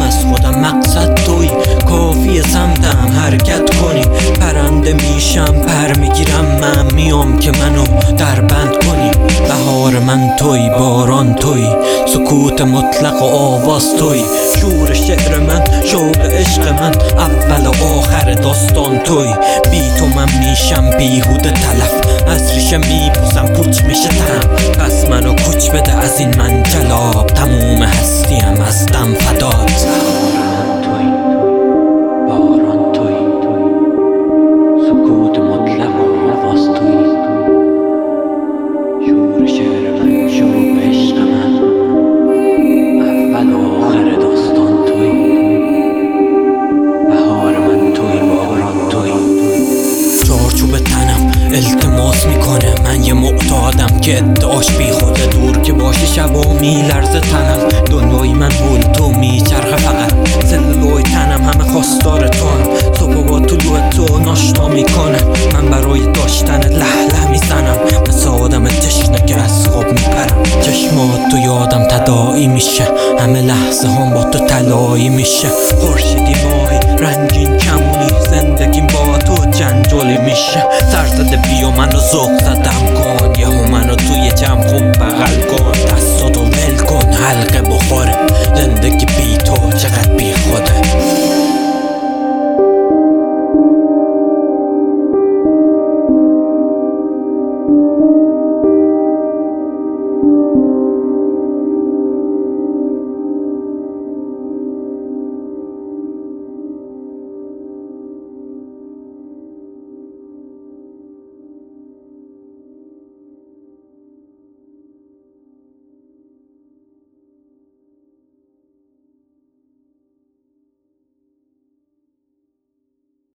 از خودم مقصد توی، کافی سمتم حرکت کنی. پرنده میشم پر میگیرم، من میام که منو در بند کنی. بهار من توی، باران توی، سکوت مطلق و آواز توی. شور شعر من، شوق عشق من، اول و آخر داستان توی. بی تو من میشم بیهوده تلف، از ریشه میپوسم پوچ میشه تنم. پس منو کوچ بده از این منجلاب، تموم هستیم از دم فدات. باران توی، سکوت مطلق و آواز توی. شور شعر من، شوق عشق من، اول و آخر داستان توی. بهار من توی، باران توی. چارچوب تنم التماس میکنه، من یه معتادم که ادعاش بی خوده. دور که باشه شبا میلرزه تنم، دنیای من بول تو میچرخه فقط. سلولای تنم همه خواستار تو هم، صبح با طلوع تو ناشتا میکنه. من برای داشتن لح میزنم، مثل آدم تشنه که از خواب میپرم. چشمات تو یادم تداعی میشه، همه لحظه هم با تو تلایی میشه. خورشیدی ماهی رنگین کمونی، زندگیم با تو جنجالی میشه. سرزده بیا منو ذوق زدم کن، یهو منو توی جمع خوب بغل کن. دستاتو ول کن حلقه بخوره،